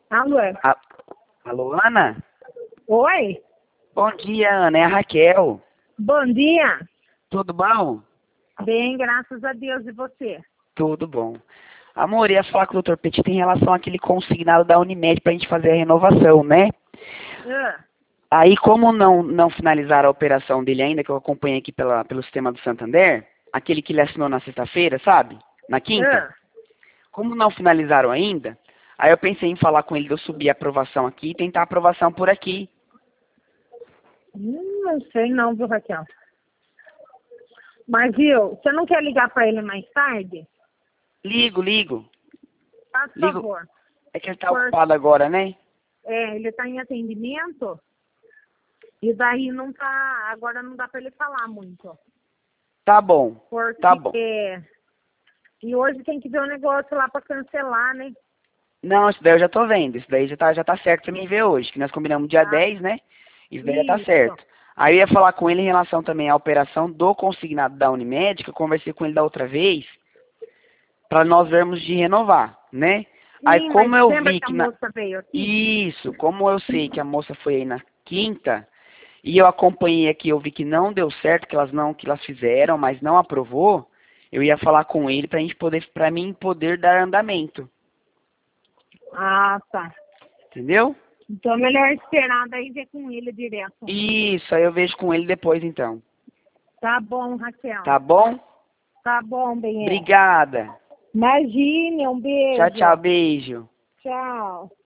Alô? A- Alô, Ana? Oi? Bom dia, Ana. É a Raquel. Bom dia. Tudo bom? Bem, graças a Deus. E você? Tudo bom. Amor, ia falar com o Dr. Petit em relação àquele consignado da Unimed pra gente fazer a renovação, né? Ah, Aí, como não finalizaram a operação dele ainda, que eu acompanhei aqui pelo sistema do Santander, aquele que ele assinou na sexta-feira, sabe? Na quinta. ah. Como não finalizaram ainda, aí eu pensei em falar com ele de eu subir a aprovação aqui e tentar a aprovação por aqui. Não sei não, viu, Raquel? Mas, viu, você não quer ligar para ele mais tarde? Ligo. Faz Ligo. favor. É que ele tá Por, ocupado agora, né? ele está em atendimento e daí não tá, agora não dá para ele falar muito. Tá bom. Tá bom. Porque, e hoje tem que ver o negócio lá para cancelar, né? Não, isso daí eu já tô vendo. Isso daí já tá certo pra mim ver hoje, que nós combinamos dia Tá? 10, né? Isso daí já tá Isso. certo. Aí eu ia falar com ele em relação também à operação do consignado da Unimed, que eu conversei com ele da outra vez, pra nós vermos de renovar, né? Aí Sim, mas como eu lembra vi que a que na... moça veio aqui? Isso, como eu sei que a moça foi aí na quinta, e eu acompanhei aqui, eu vi que não deu certo, que elas fizeram, mas não aprovou, eu ia falar com ele pra mim poder dar andamento, Ah, tá. entendeu? Então é melhor esperar daí ver com ele direto. Isso, aí eu vejo com ele depois então. Tá bom, Raquel. Tá bom? Tá bom, bem. Obrigada. Imagine, um Tchau, beijo. beijo. Tchau.